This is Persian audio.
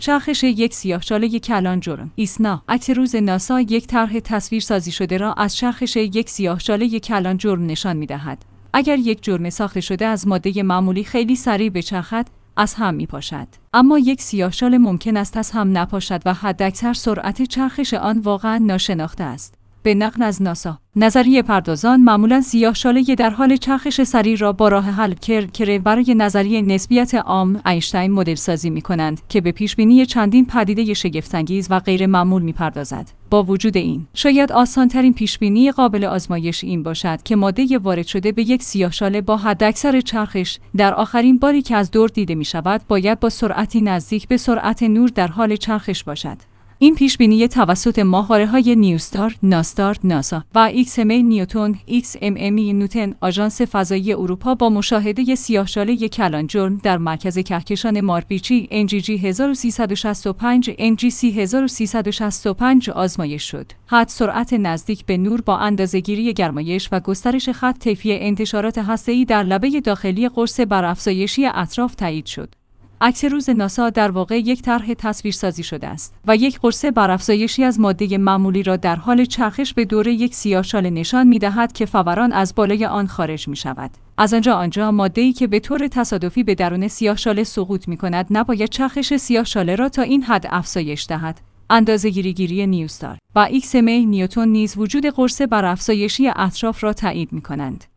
چرخش یک سیاهچاله کلان جرم. ایسنا. عکس روز ناسا یک طرح تصویر سازی شده را از چرخش یک سیاهچاله کلان جرم نشان می‌دهد. اگر یک جرم ساخته شده از ماده معمولی خیلی سریع بچرخد، از هم می‌پاشد. اما یک سیاهچاله ممکن است از هم نپاشد و حداکثر سرعت چرخش آن واقعاً ناشناخته است. به نقل از ناسا، نظریه پردازان معمولاً سیاهچاله در حال چرخش سریع را با راه حل کرکره برای نظریه نسبیت عام اینشتین مدل سازی می‌کنند که به پیشبینی چندین پدیده شگفت‌انگیز و غیر معمول می‌پردازد. با وجود این، شاید آسان‌ترین پیشبینی قابل آزمایش این باشد که ماده وارد شده به یک سیاهچاله با حداکثر چرخش در آخرین باری که از دور دیده می‌شود باید با سرعتی نزدیک به سرعت نور در حال چرخش باشد. این پیشبینی توسط ماهواره‌های نیوستار، ناستار، ناسا و XMA نیوتن، XMM نیوتن، آژانس فضایی اروپا با مشاهده سیاهچاله کلان جرم در مرکز کهکشان مارپیچی NGG 1365 NGC 1365 آزمایش شد. حد سرعت نزدیک به نور با اندازه‌گیری گرمایش و گسترش خط طیفی انتشارات هسته‌ای در لبه داخلی قرص برافزایشی اطراف تایید شد. عکس روز ناسا در واقع یک طرح تصویرسازی شده است و یک قرص برافزایشی از ماده معمولی را در حال چرخش به دور یک سیاهچاله نشان می‌دهد که فوران از بالای آن خارج می‌شود. از آنجا ماده‌ای که به طور تصادفی به درون سیاهچاله سقوط می‌کند نباید چرخش سیاهچاله را تا این حد افزایش دهد. اندازه‌گیری نیوستار و XMA نیوتن نیز وجود قرص برافزایشی اطراف را تایید می‌کنند.